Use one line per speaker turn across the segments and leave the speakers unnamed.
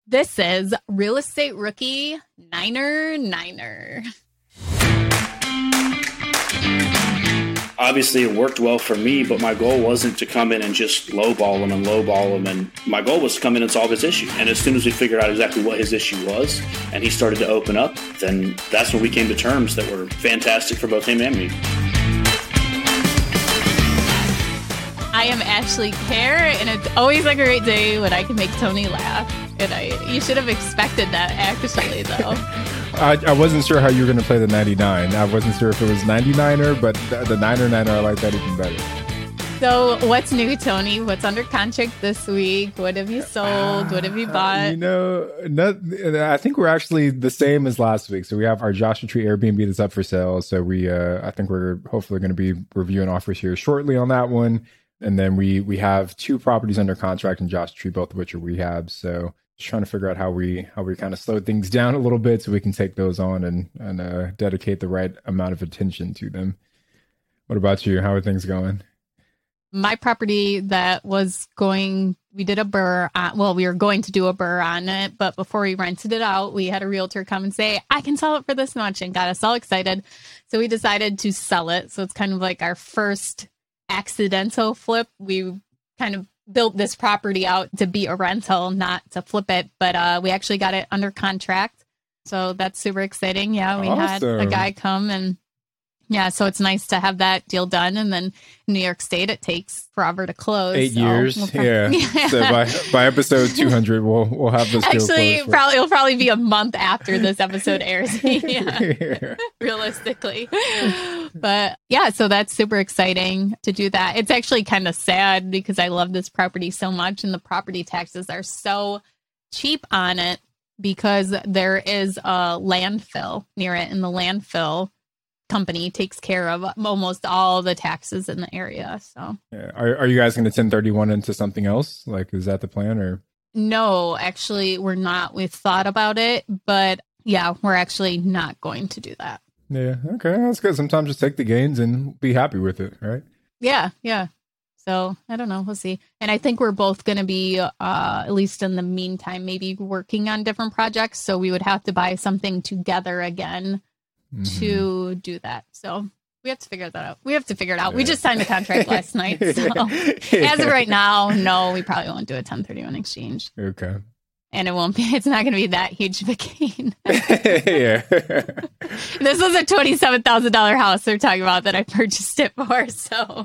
This is Real Estate Rookie Niner.
Obviously, it worked well for me, but my goal wasn't to come in and just lowball him. And my goal was to come in and solve his issue. And as soon as we figured out exactly what his issue was, and he started to open up, then that's when we came to terms that were fantastic for both him and me.
I am Ashley Kerr, and it's always a great day when I can make Tony laugh. And you should have expected that, actually, though.
I wasn't sure how you were going to play the 99. I wasn't sure if it was 99er, but the Niner, I like that even better.
So what's new, Tony? What's under contract this week? What have you sold? What have you bought?
I think we're actually the same as last week. So we have our Joshua Tree Airbnb that's up for sale. So I think we're hopefully going to be reviewing offers here shortly on that one. And then we have 2 properties under contract in Joshua Tree, both of which are rehabs. So just trying to figure out how we kind of slow things down a little bit so we can take those on and dedicate the right amount of attention to them. What about you? How are things going?
My property that we did a BRRRR on, well, we were going to do a BRRRR on it, but before we rented it out, we had a realtor come and say, I can sell it for this much, and got us all excited. So we decided to sell it. So it's kind of like our first accidental flip. We kind of built this property out to be a rental, not to flip it, but we actually got it under contract. So that's super exciting. Yeah, we had a guy come and so it's nice to have that deal done. And then in New York State, it takes forever to close.
8 years. So by episode 200, we'll have this deal closed.
It'll probably be a month after this episode airs. Realistically. But so that's super exciting to do that. It's actually kind of sad because I love this property so much, and the property taxes are so cheap on it because there is a landfill near it, and the landfill company takes care of almost all the taxes in the area. So
are you guys going to 1031 into something else? Like, is that the plan? Or
no, actually we're not. We've thought about it, but we're actually not going to do that.
Okay, that's good. Sometimes just take the gains and be happy with it, right?
So I don't know, we'll see. And I think we're both going to be at least in the meantime maybe working on different projects, so we would have to buy something together again to do that. So we have to figure that out. We just signed a contract last night. So as of right now, no, we probably won't do a 1031 exchange.
Okay.
And it's not going to be that huge of a gain.
Yeah.
This was a $27,000 house they're talking about that I purchased it for. So,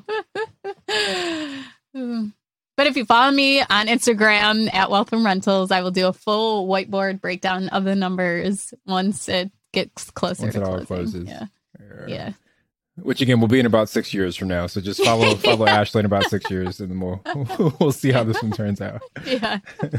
but if you follow me on Instagram at Wealth from Rentals, I will do a full whiteboard breakdown of the numbers once it gets closer
once
to
it all
closing.
closes.
Yeah.
Which again will be in about 6 years from now. So just follow Ashley in about 6 years, and then we'll see how this one turns out.
Yeah.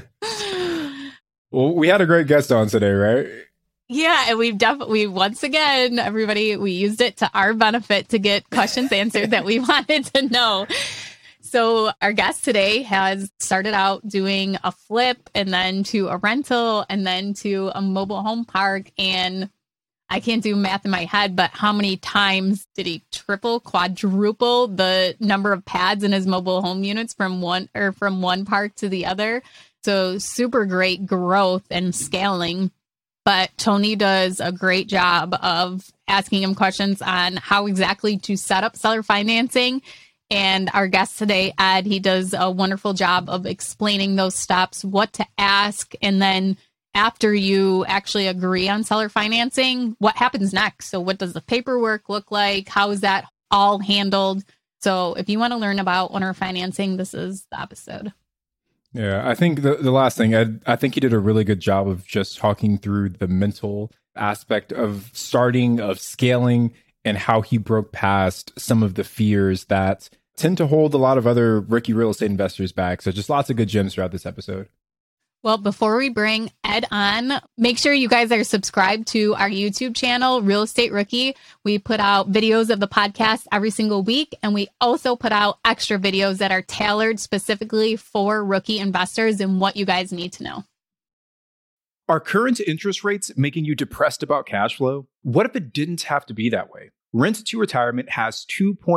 Well, we had a great guest on today, right?
Yeah, and we once again, everybody, we used it to our benefit to get questions answered that we wanted to know. So our guest today has started out doing a flip, and then to a rental, and then to a mobile home park. And I can't do math in my head, but how many times did he triple, quadruple the number of pads in his mobile home units from one park to the other? So super great growth and scaling. But Tony does a great job of asking him questions on how exactly to set up seller financing. And our guest today, Ed, he does a wonderful job of explaining those steps, what to ask, and then after you actually agree on seller financing, what happens next? So what does the paperwork look like? How is that all handled? So if you want to learn about owner financing, this is the episode.
Yeah, I think the last thing, I think he did a really good job of just talking through the mental aspect of starting, of scaling, and how he broke past some of the fears that tend to hold a lot of other rookie real estate investors back. So just lots of good gems throughout this episode.
Well, before we bring Ed on, make sure you guys are subscribed to our YouTube channel, Real Estate Rookie. We put out videos of the podcast every single week, and we also put out extra videos that are tailored specifically for rookie investors and what you guys need to know.
Are current interest rates making you depressed about cash flow? What if it didn't have to be that way? Rent to Retirement has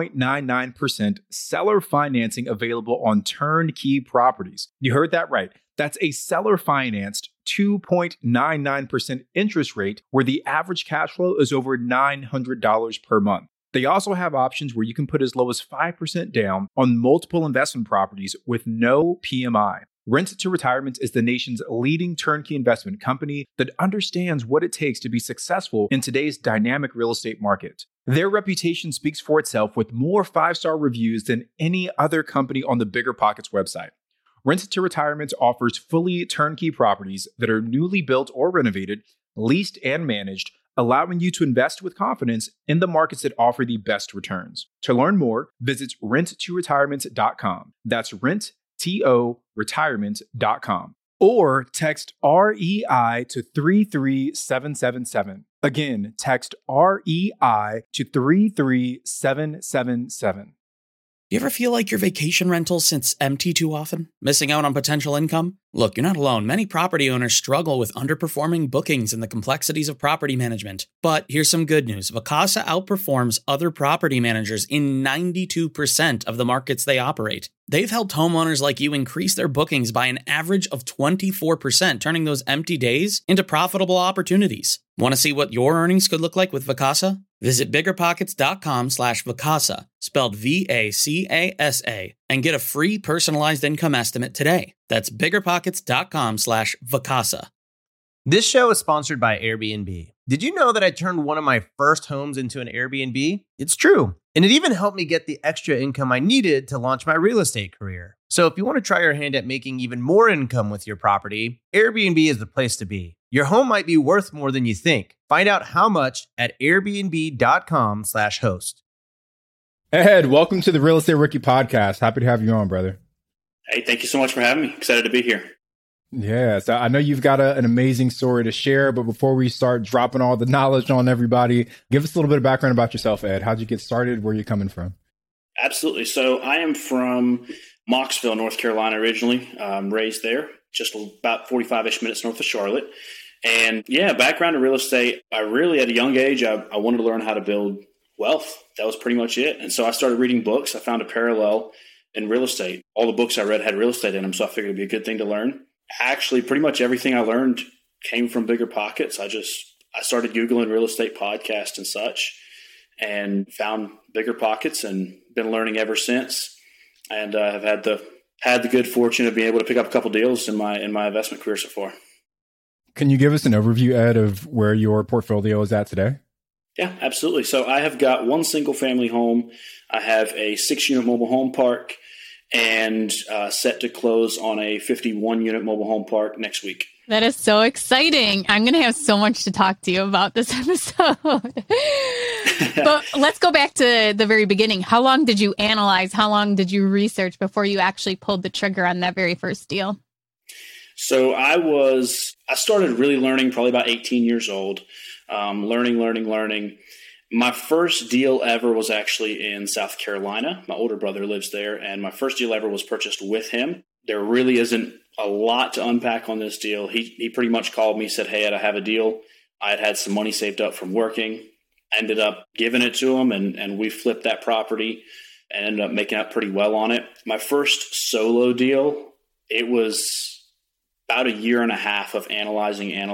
2.99% seller financing available on turnkey properties. You heard that right. That's a seller-financed 2.99% interest rate where the average cash flow is over $900 per month. They also have options where you can put as low as 5% down on multiple investment properties with no PMI. Rent to Retirement is the nation's leading turnkey investment company that understands what it takes to be successful in today's dynamic real estate market. Their reputation speaks for itself with more 5-star reviews than any other company on the BiggerPockets website. Rent to Retirement offers fully turnkey properties that are newly built or renovated, leased and managed, allowing you to invest with confidence in the markets that offer the best returns. To learn more, visit renttoretirement.com. That's renttoretirement.com. Or text REI to 33777. Again, text REI to 33777.
You ever feel like your vacation rental sits empty too often? Missing out on potential income? Look, you're not alone. Many property owners struggle with underperforming bookings and the complexities of property management. But here's some good news. Vacasa outperforms other property managers in 92% of the markets they operate. They've helped homeowners like you increase their bookings by an average of 24%, turning those empty days into profitable opportunities. Want to see what your earnings could look like with Vacasa? Visit biggerpockets.com/Vacasa, spelled VACASA, and get a free personalized income estimate today. That's biggerpockets.com/Vacasa.
This show is sponsored by Airbnb. Did you know that I turned one of my first homes into an Airbnb? It's true. And it even helped me get the extra income I needed to launch my real estate career. So if you want to try your hand at making even more income with your property, Airbnb is the place to be. Your home might be worth more than you think. Find out how much at airbnb.com/host.
Ed, welcome to the Real Estate Rookie Podcast. Happy to have you on, brother.
Hey, thank you so much for having me. Excited to be here.
Yeah, so I know you've got an amazing story to share, but before we start dropping all the knowledge on everybody, give us a little bit of background about yourself, Ed. How'd you get started? Where are you coming from?
Absolutely. So I am from Mocksville, North Carolina, originally. Raised there, just about 45-ish minutes north of Charlotte. And yeah, background in real estate, I really, at a young age, I wanted to learn how to build wealth. That was pretty much it. And so I started reading books. I found a parallel in real estate. All the books I read had real estate in them, so I figured it'd be a good thing to learn. Actually, pretty much everything I learned came from BiggerPockets. I started Googling real estate podcasts and such and found BiggerPockets and been learning ever since. And I've had the good fortune of being able to pick up a couple deals in my investment career so far.
Can you give us an overview, Ed, of where your portfolio is at today?
Yeah, absolutely. So I have got one single family home. I have a 6-unit mobile home park and set to close on a 51-unit mobile home park next week.
That is so exciting. I'm going to have so much to talk to you about this episode. But let's go back to the very beginning. How long did you analyze? How long did you research before you actually pulled the trigger on that very first deal?
So I started really learning probably about 18 years old, learning. My first deal ever was actually in South Carolina. My older brother lives there, and my first deal ever was purchased with him. There really isn't a lot to unpack on this deal. He pretty much called me, said, "Hey, Ed, I have a deal." I had some money saved up from working. I ended up giving it to him, and we flipped that property and ended up making out pretty well on it. My first solo deal, it was about a year and a half of analyzing, and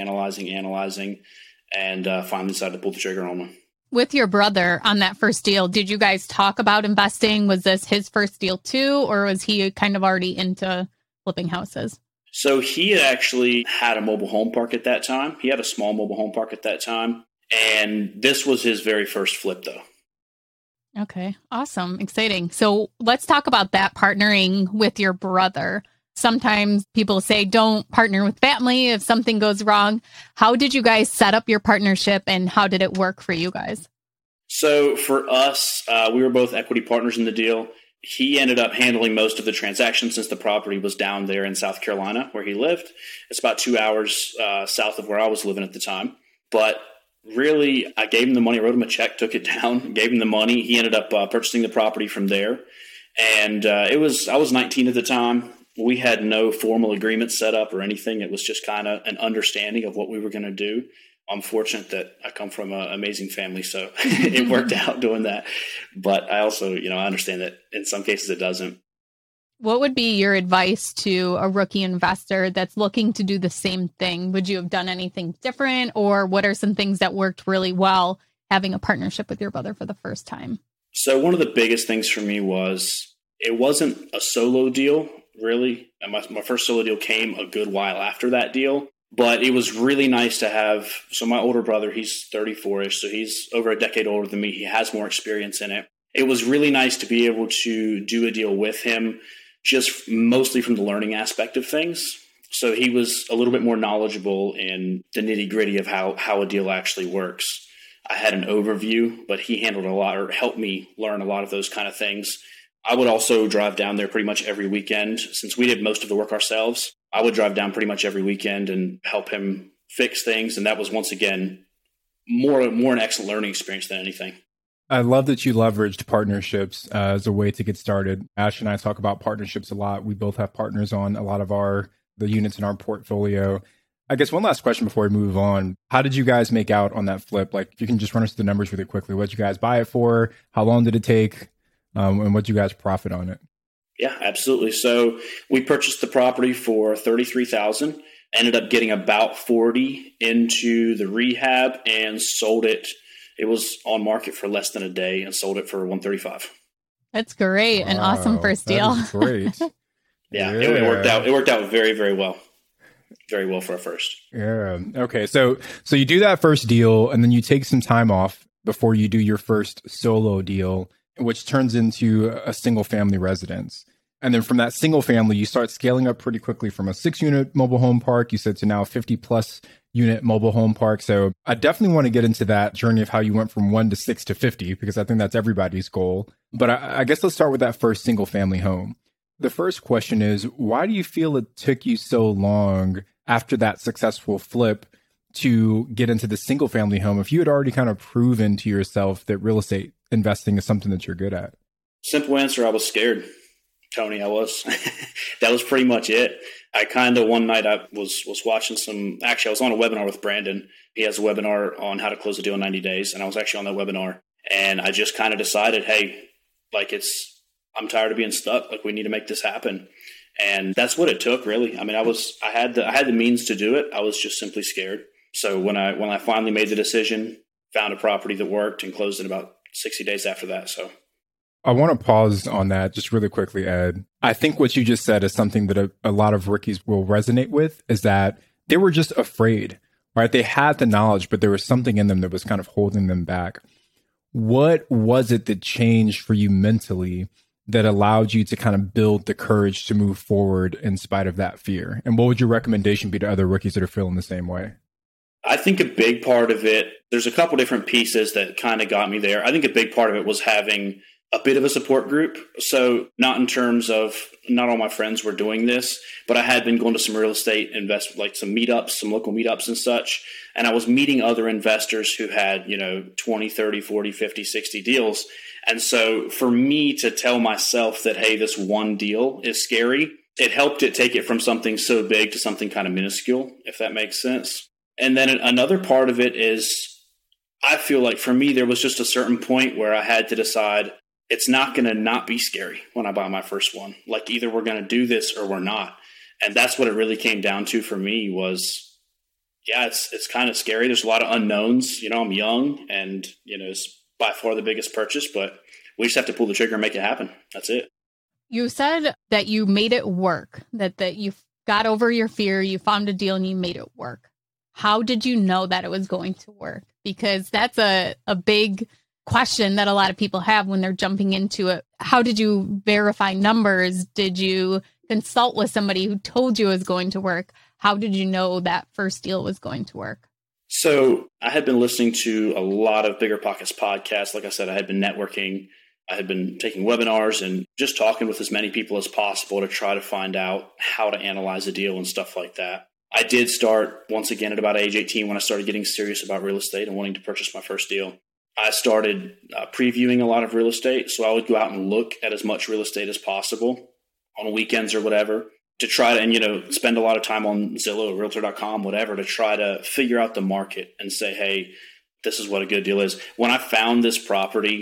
finally decided to pull the trigger on one.
With your brother on that first deal, did you guys talk about investing? Was this his first deal too, or was he kind of already into flipping houses?
So he had actually had a mobile home park at that time. He had a small mobile home park at that time. And this was his very first flip, though.
Okay, awesome. Exciting. So let's talk about that, partnering with your brother. Sometimes people say don't partner with family if something goes wrong. How did you guys set up your partnership and how did it work for you guys?
So for us, we were both equity partners in the deal. He ended up handling most of the transactions since the property was down there in South Carolina where he lived. It's about 2 hours south of where I was living at the time. But really, I gave him the money, wrote him a check, took it down, gave him the money. He ended up purchasing the property from there. And I was 19 at the time. We had no formal agreement set up or anything. It was just kind of an understanding of what we were going to do. I'm fortunate that I come from an amazing family, so it worked out doing that. But I also, I understand that in some cases it doesn't.
What would be your advice to a rookie investor that's looking to do the same thing? Would you have done anything different, or what are some things that worked really well having a partnership with your brother for the first time?
So one of the biggest things for me was it wasn't a solo deal, really. And my first solo deal came a good while after that deal. But it was really nice to have, so my older brother, he's 34-ish, so he's over a decade older than me. He has more experience in it. It was really nice to be able to do a deal with him, just mostly from the learning aspect of things. So he was a little bit more knowledgeable in the nitty-gritty of how a deal actually works. I had an overview, but he handled a lot, or helped me learn a lot of those kind of things. I would also drive down there pretty much every weekend. Since we did most of the work ourselves, I would drive down pretty much every weekend and help him fix things. And that was, once again, more an excellent learning experience than anything.
I love that you leveraged partnerships as a way to get started. Ash and I talk about partnerships a lot. We both have partners on a lot of the units in our portfolio. I guess one last question before we move on. How did you guys make out on that flip? Like, if you can just run us through the numbers really quickly. What did you guys buy it for? How long did it take? And what did you guys profit on it?
Yeah, absolutely. So we purchased the property for $33,000, ended up getting about $40,000 into the rehab, and sold it. It was on market for less than a day, and sold it for $135,000.
That's great. An awesome first deal.
That is great.
Yeah, it worked out. It worked out very, very well. Very well for a first.
Yeah. Okay. So you do that first deal, and then you take some time off before you do your first solo deal, which turns into a single family residence. And then from that single family, you start scaling up pretty quickly from a 6-unit mobile home park, you said, to now a 50+ unit mobile home park. So I definitely want to get into that journey of how you went from 1 to 6 to 50, because I think that's everybody's goal. But I guess let's start with that first single family home. The first question is, why do you feel it took you so long after that successful flip to get into the single family home if you had already kind of proven to yourself that real estate investing is something that you're good at?
Simple answer, I was scared. Tony, I was. That was pretty much it. I kind of, one night I was watching I was on a webinar with Brandon. He has a webinar on how to close a deal in 90 days. And I was actually on that webinar, and I just kind of decided, hey, like, I'm tired of being stuck. Like, we need to make this happen. And that's what it took, really. I mean, I had the means to do it. I was just simply scared. So when I finally made the decision, found a property that worked, and closed in about 60 days after that. So
I want to pause on that just really quickly, Ed. I think what you just said is something that a lot of rookies will resonate with, is that they were just afraid, right? They had the knowledge, but there was something in them that was kind of holding them back. What was it that changed for you mentally that allowed you to kind of build the courage to move forward in spite of that fear? And what would your recommendation be to other rookies that are feeling the same way?
I think a big part of it, there's a couple different pieces that kind of got me there. I think a big part of it was having a bit of a support group. So not in terms of, not all my friends were doing this, but I had been going to some real estate like some meetups, some local meetups and such. And I was meeting other investors who had, 20, 30, 40, 50, 60 deals. And so for me to tell myself that, hey, this one deal is scary, it helped it take it from something so big to something kind of minuscule, if that makes sense. And then another part of it is, I feel like for me, there was just a certain point where I had to decide, it's not going to not be scary when I buy my first one. Like, either we're going to do this or we're not. And that's what it really came down to for me was, yeah, it's kind of scary. There's a lot of unknowns. I'm young, and, it's by far the biggest purchase, but we just have to pull the trigger and make it happen. That's it.
You said that you made it work, that you got over your fear, you found a deal, and you made it work. How did you know that it was going to work? Because that's a big question that a lot of people have when they're jumping into it. How did you verify numbers? Did you consult with somebody who told you it was going to work? How did you know that first deal was going to work?
So I had been listening to a lot of Bigger Pockets podcasts. Like I said, I had been networking. I had been taking webinars and just talking with as many people as possible to try to find out how to analyze a deal and stuff like that. I did start once again at about age 18 when I started getting serious about real estate and wanting to purchase my first deal. I started previewing a lot of real estate. So I would go out and look at as much real estate as possible on weekends or whatever to try to, and, spend a lot of time on Zillow, Realtor.com, whatever, to try to figure out the market and say, hey, this is what a good deal is. When I found this property,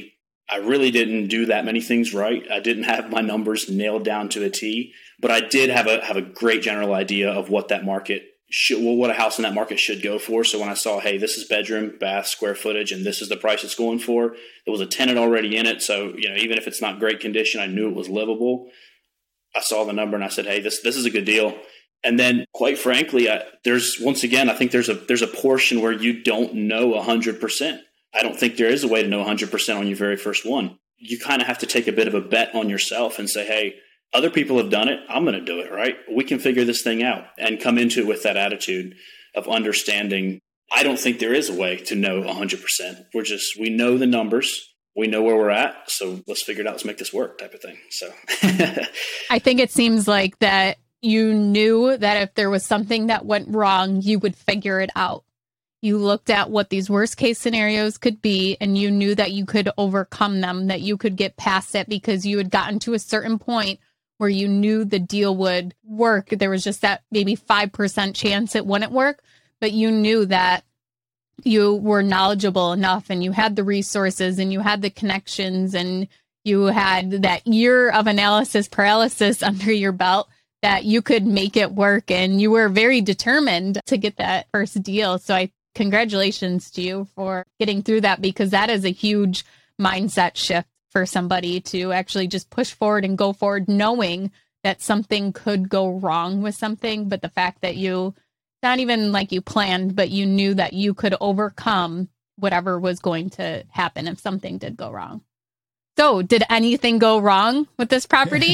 I really didn't do that many things right. I didn't have my numbers nailed down to a T, but I did have a great general idea of what that market what a house in that market should go for. So when I saw, hey, this is bedroom, bath, square footage, and this is the price it's going for, there was a tenant already in it. So, even if it's not great condition, I knew it was livable. I saw the number and I said, hey, this is a good deal. And then, quite frankly, I think there's a portion where you don't know 100%. I don't think there is a way to know 100% on your very first one. You kind of have to take a bit of a bet on yourself and say, hey, other people have done it. I'm going to do it, right? We can figure this thing out, and come into it with that attitude of understanding. I don't think there is a way to know 100%. We know the numbers. We know where we're at. So let's figure it out. Let's make this work type of thing. So
I think it seems like that you knew that if there was something that went wrong, you would figure it out. You looked at what these worst case scenarios could be, and you knew that you could overcome them, that you could get past it because you had gotten to a certain point where you knew the deal would work. There was just that maybe 5% chance it wouldn't work, but you knew that you were knowledgeable enough and you had the resources and you had the connections and you had that year of analysis paralysis under your belt that you could make it work. And you were very determined to get that first deal. So congratulations to you for getting through that, because that is a huge mindset shift for somebody to actually just push forward and go forward, knowing that something could go wrong with something. But the fact that you, not even like you planned, but you knew that you could overcome whatever was going to happen if something did go wrong. So did anything go wrong with this property?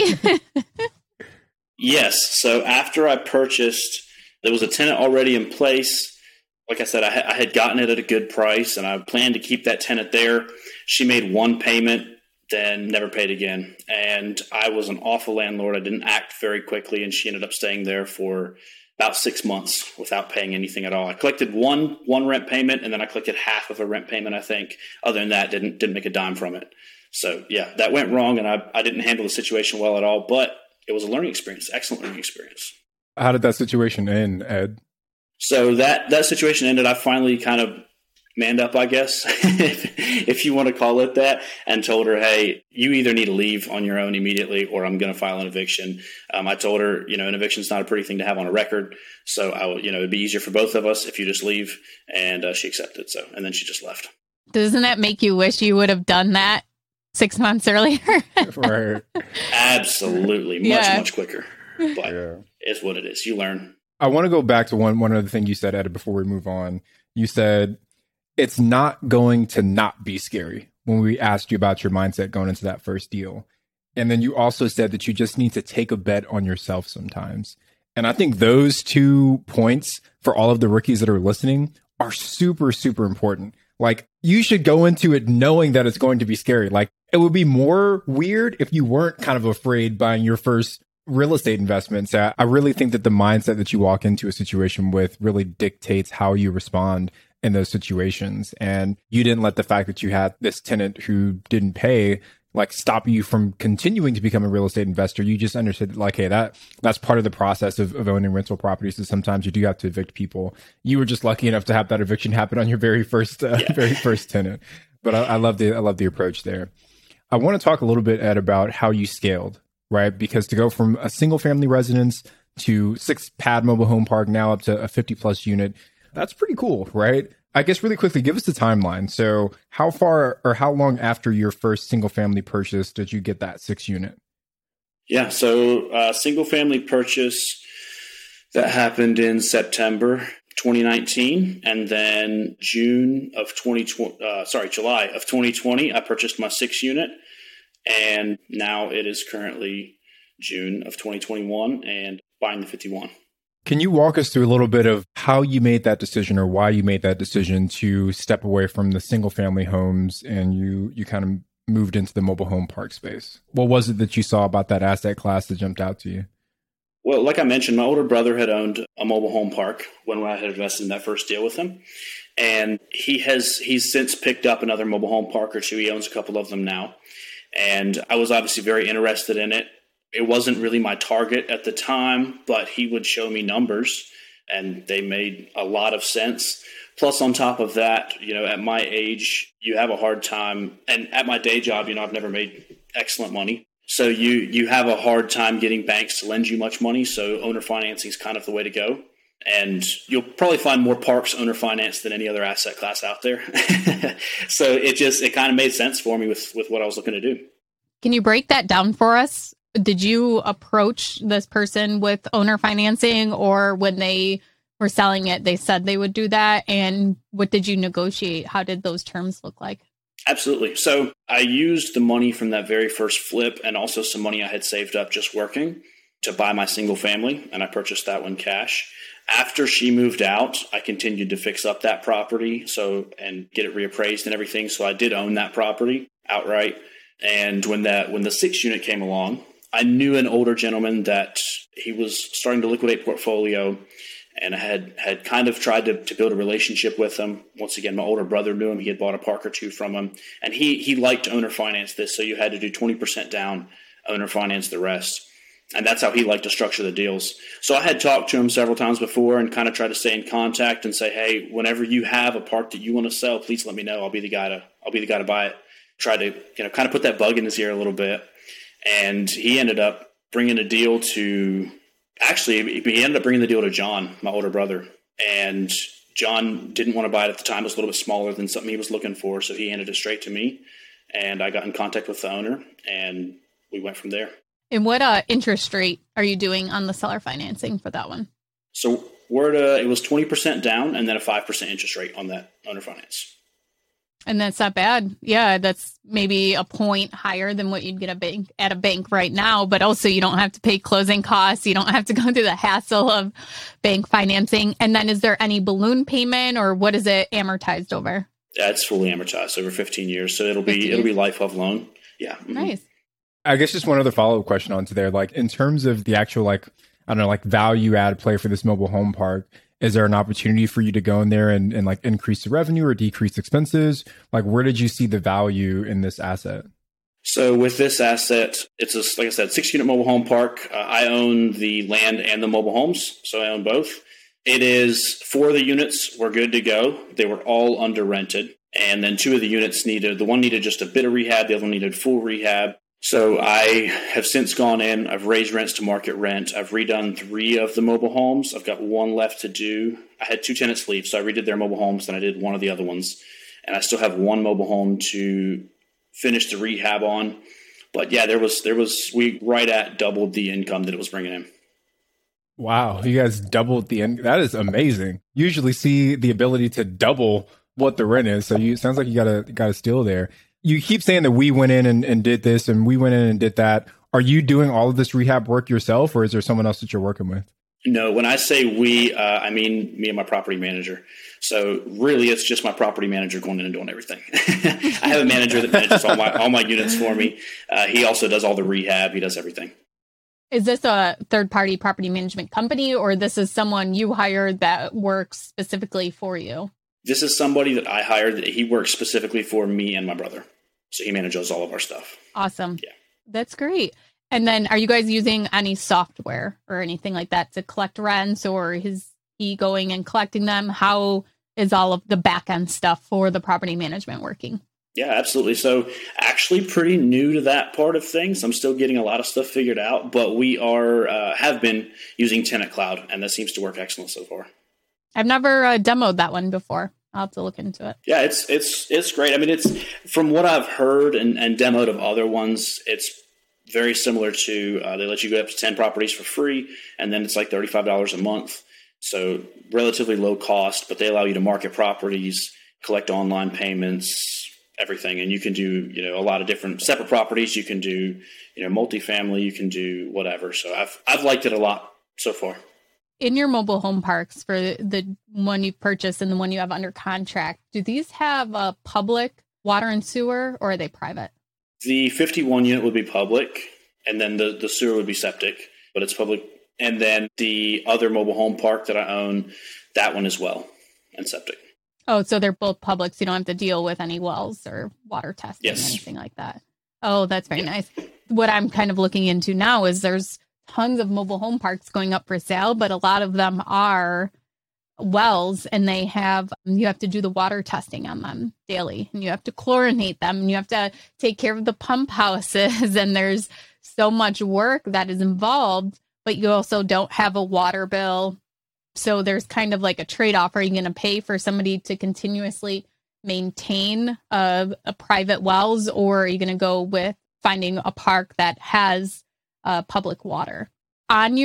Yes. So after I purchased, there was a tenant already in place. Like I said, I had gotten it at a good price, and I planned to keep that tenant there. She made one payment, then never paid again. And I was an awful landlord. I didn't act very quickly, and she ended up staying there for about 6 months without paying anything at all. I collected one rent payment, and then I collected half of a rent payment, I think. Other than that, didn't make a dime from it. So, yeah, that went wrong, and I didn't handle the situation well at all. But it was a learning experience, excellent learning experience.
How did that situation end, Ed?
So that situation ended. I finally kind of manned up, I guess, if you want to call it that, and told her, hey, you either need to leave on your own immediately or I'm going to file an eviction. I told her, an eviction is not a pretty thing to have on a record. So I would, it'd be easier for both of us if you just leave. And she accepted. So, and then she just left.
Doesn't that make you wish you would have done that 6 months earlier?
Right.
Absolutely. Much quicker. But it's what it is. You learn.
I want to go back to one other thing you said, Ed, before we move on. You said it's not going to not be scary when we asked you about your mindset going into that first deal. And then you also said that you just need to take a bet on yourself sometimes. And I think those 2 points for all of the rookies that are listening are super, super important. Like, you should go into it knowing that it's going to be scary. Like, it would be more weird if you weren't kind of afraid buying your first real estate investments. I really think that the mindset that you walk into a situation with really dictates how you respond in those situations. And you didn't let the fact that you had this tenant who didn't pay stop you from continuing to become a real estate investor. You just understood hey, that's part of the process of owning rental properties, is sometimes you do have to evict people. You were just lucky enough to have that eviction happen on your very first tenant. But I love the approach there. I want to talk a little bit, Ed, about how you scaled, right? Because to go from a single family residence to 6 pad mobile home park, now up to a 50 plus unit, that's pretty cool, right? I guess really quickly, give us the timeline. So how far or how long after your first single family purchase did you get that 6 unit?
Yeah. So single family purchase that happened in September 2019. And then July of 2020, I purchased my 6 unit. And now it is currently June of 2021 and buying the 51.
Can you walk us through a little bit of how you made that decision, or why you made that decision to step away from the single family homes and you kind of moved into the mobile home park space? What was it that you saw about that asset class that jumped out to you?
Well, like I mentioned, my older brother had owned a mobile home park when I had invested in that first deal with him. And he's since picked up another mobile home park or 2. He owns a couple of them now. And I was obviously very interested in it. It wasn't really my target at the time, but he would show me numbers and they made a lot of sense. Plus, on top of that, at my age, you have a hard time. And at my day job, I've never made excellent money. So you have a hard time getting banks to lend you much money. So owner financing is kind of the way to go. And you'll probably find more parks owner finance than any other asset class out there. So it kind of made sense for me with what I was looking to do.
Can you break that down for us? Did you approach this person with owner financing, or when they were selling it, they said they would do that? And what did you negotiate? How did those terms look like?
Absolutely. So I used the money from that very first flip and also some money I had saved up just working to buy my single family, and I purchased that one cash. After she moved out, I continued to fix up that property and get it reappraised and everything. So I did own that property outright. And when the 6 unit came along, I knew an older gentleman that he was starting to liquidate portfolio, and I had kind of tried to build a relationship with him. Once again, my older brother knew him. He had bought a park or two from him, and he liked to owner finance this. So you had to do 20% down, owner finance the rest. And that's how he liked to structure the deals. So I had talked to him several times before and kind of tried to stay in contact and say, hey, whenever you have a park that you want to sell, please let me know. I'll be the guy to buy it. Try to kind of put that bug in his ear a little bit. And he ended up bringing a deal to John, my older brother. And John didn't want to buy it at the time. It was a little bit smaller than something he was looking for. So he handed it straight to me. And I got in contact with the owner, and we went from there.
And what interest rate are you doing on the seller financing for that one?
So it was 20% down and then a 5% interest rate on that owner finance.
And that's not bad. Yeah, that's maybe a point higher than what you'd get at a bank right now. But also you don't have to pay closing costs. You don't have to go through the hassle of bank financing. And then is there any balloon payment, or what is it amortized over?
Yeah, it's fully amortized over 15 years. So it'll be life of loan. Yeah. Mm-hmm.
Nice.
I guess just one other follow-up question onto there. Like, in terms of the actual, value add play for this mobile home park, is there an opportunity for you to go in there and increase the revenue or decrease expenses? Like, where did you see the value in this asset?
So with this asset, it's like I said, 6-unit mobile home park. I own the land and the mobile homes, so I own both. It is 4 of the units were good to go. They were all under rented. And then 2 of the units the one needed just a bit of rehab. The other one needed full rehab. So I have since gone in, I've raised rents to market rent. I've redone 3 of the mobile homes. I've got 1 left to do. I had 2 tenants leave, so I redid their mobile homes, then I did 1 of the other ones. And I still have 1 mobile home to finish the rehab on. But yeah, we right at doubled the income that it was bringing in.
Wow, you guys doubled the income. That is amazing. Usually see the ability to double what the rent is. So sounds like you got a steal there. You keep saying that we went in and did this and we went in and did that. Are you doing all of this rehab work yourself, or is there someone else that you're working with?
No, when I say we, I mean me and my property manager. So really, it's just my property manager going in and doing everything. I have a manager that manages all my units for me. He also does all the rehab. He does everything.
Is this a third-party property management company, or this is someone you hired that works specifically for you?
This is somebody that I hired. That he works specifically for me and my brother. So he manages all of our stuff.
Awesome.
Yeah.
That's great. And then are you guys using any software or anything like that to collect rents, or is he going and collecting them? How is all of the back end stuff for the property management working?
Yeah, absolutely. So actually pretty new to that part of things. I'm still getting a lot of stuff figured out, but we have been using Tenant Cloud, and that seems to work excellent so far.
I've never demoed that one before. I'll have to look into it.
Yeah, it's great. I mean, it's from what I've heard and demoed of other ones, it's very similar to they let you go up to 10 properties for free, and then it's like $35 a month. So relatively low cost, but they allow you to market properties, collect online payments, everything. And you can do, a lot of different separate properties. You can do, multifamily, you can do whatever. So I've liked it a lot so far.
In your mobile home parks, for the one you've purchased and the one you have under contract, do these have a public water and sewer, or are they private?
The 51 unit would be public, and then the sewer would be septic, but it's public. And then the other mobile home park that I own, that one as well, and septic.
Oh, so they're both public, so you don't have to deal with any wells or water testing or anything like that. Oh, that's very nice. What I'm kind of looking into now is there's tons of mobile home parks going up for sale, but a lot of them are wells, and you have to do the water testing on them daily, and you have to chlorinate them, and you have to take care of the pump houses, and there's so much work that is involved, but you also don't have a water bill. So there's kind of like a trade-off. Are you going to pay for somebody to continuously maintain a private wells, or are you going to go with finding a park that has public water? On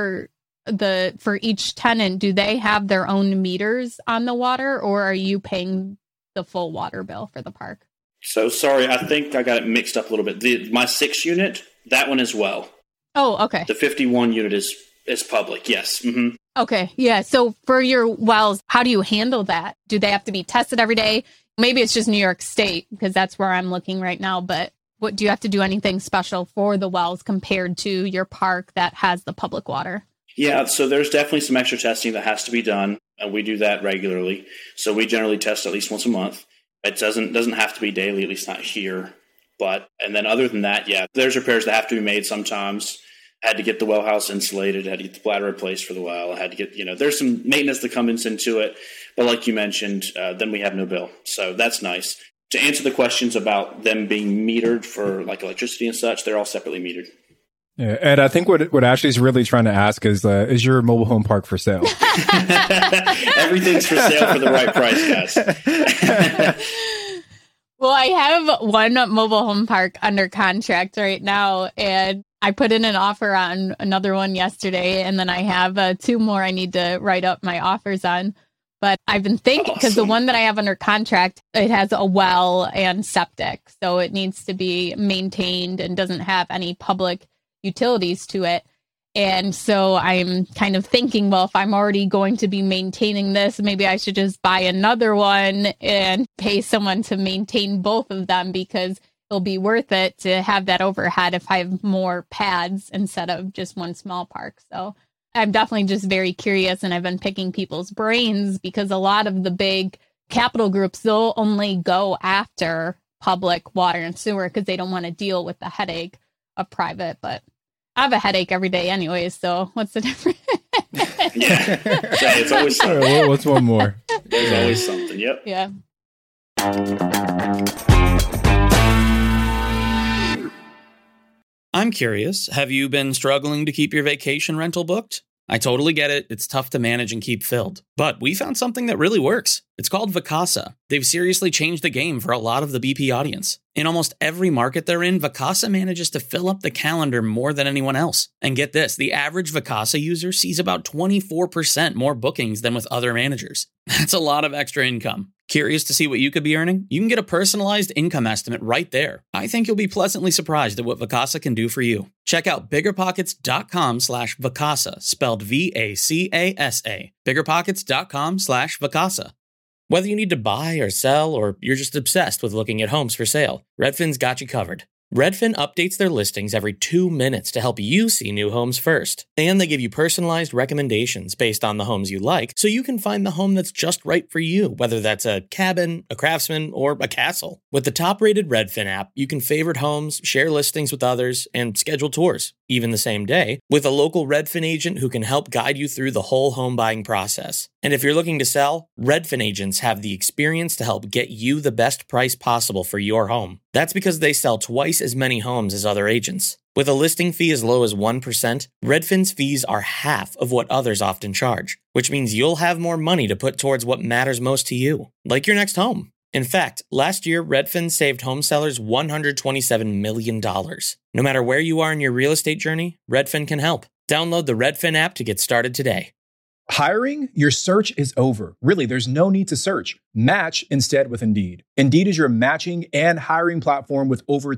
for each tenant, do they have their own meters on the water, or are you paying the full water bill for the park?
So sorry, I think I got it mixed up a little bit. My 6 unit, that one as well.
Oh, okay.
The 51 unit is public, yes. Mm-hmm.
Okay, yeah. So for your wells, how do you handle that? Do they have to be tested every day? Maybe it's just New York State, because that's where I'm looking right now. But what do you have to do anything special for the wells compared to your park that has the public water?
Yeah, so there's definitely some extra testing that has to be done, and we do that regularly. So we generally test at least once a month. It doesn't have to be daily, at least not here. And then other than that, yeah, there's repairs that have to be made sometimes. I had to get the well house insulated, I had to get the bladder replaced for the well. I had to get, there's some maintenance that comes into it. But like you mentioned, then we have no bill. So that's nice. To answer the questions about them being metered for like electricity and such, they're all separately metered.
Yeah, and I think what Ashley's really trying to ask is your mobile home park for sale?
Everything's for sale for the right price, guys.
Well, I have one mobile home park under contract right now, and I put in an offer on another one yesterday, and then I have 2 more I need to write up my offers on. But I've been thinking, because the one that I have under contract, it has a well and septic, so it needs to be maintained and doesn't have any public utilities to it. And so I'm kind of thinking, well, if I'm already going to be maintaining this, maybe I should just buy another one and pay someone to maintain both of them, because it'll be worth it to have that overhead if I have more pads instead of just one small park. So I'm definitely just very curious, and I've been picking people's brains, because a lot of the big capital groups, they'll only go after public water and sewer because they don't want to deal with the headache of private. But I have a headache every day anyways, so what's the difference?
Yeah, it's always something.
Right, what's one more?
There's always something, yep.
Yeah.
I'm curious, have you been struggling to keep your vacation rental booked? I totally get it. It's tough to manage and keep filled. But we found something that really works. It's called Vacasa. They've seriously changed the game for a lot of the BP audience. In almost every market they're in, Vacasa manages to fill up the calendar more than anyone else. And get this, the average Vacasa user sees about 24% more bookings than with other managers. That's a lot of extra income. Curious to see what you could be earning? You can get a personalized income estimate right there. I think you'll be pleasantly surprised at what Vacasa can do for you. Check out biggerpockets.com/Vacasa, spelled Vacasa. biggerpockets.com/Vacasa. Whether you need to buy or sell, or you're just obsessed with looking at homes for sale, Redfin's got you covered. Redfin updates their listings every 2 minutes to help you see new homes first. And they give you personalized recommendations based on the homes you like, so you can find the home that's just right for you, whether that's a cabin, a craftsman, or a castle. With the top-rated Redfin app, you can favorite homes, share listings with others, and schedule tours, even the same day, with a local Redfin agent who can help guide you through the whole home buying process. And if you're looking to sell, Redfin agents have the experience to help get you the best price possible for your home. That's because they sell twice as many homes as other agents. With a listing fee as low as 1%, Redfin's fees are half of what others often charge, which means you'll have more money to put towards what matters most to you, like your next home. In fact, last year, Redfin saved home sellers $127 million. No matter where you are in your real estate journey, Redfin can help. Download the Redfin app to get started today.
Hiring? Your search is over. Really, there's no need to search. Match instead with Indeed. Indeed is your matching and hiring platform with over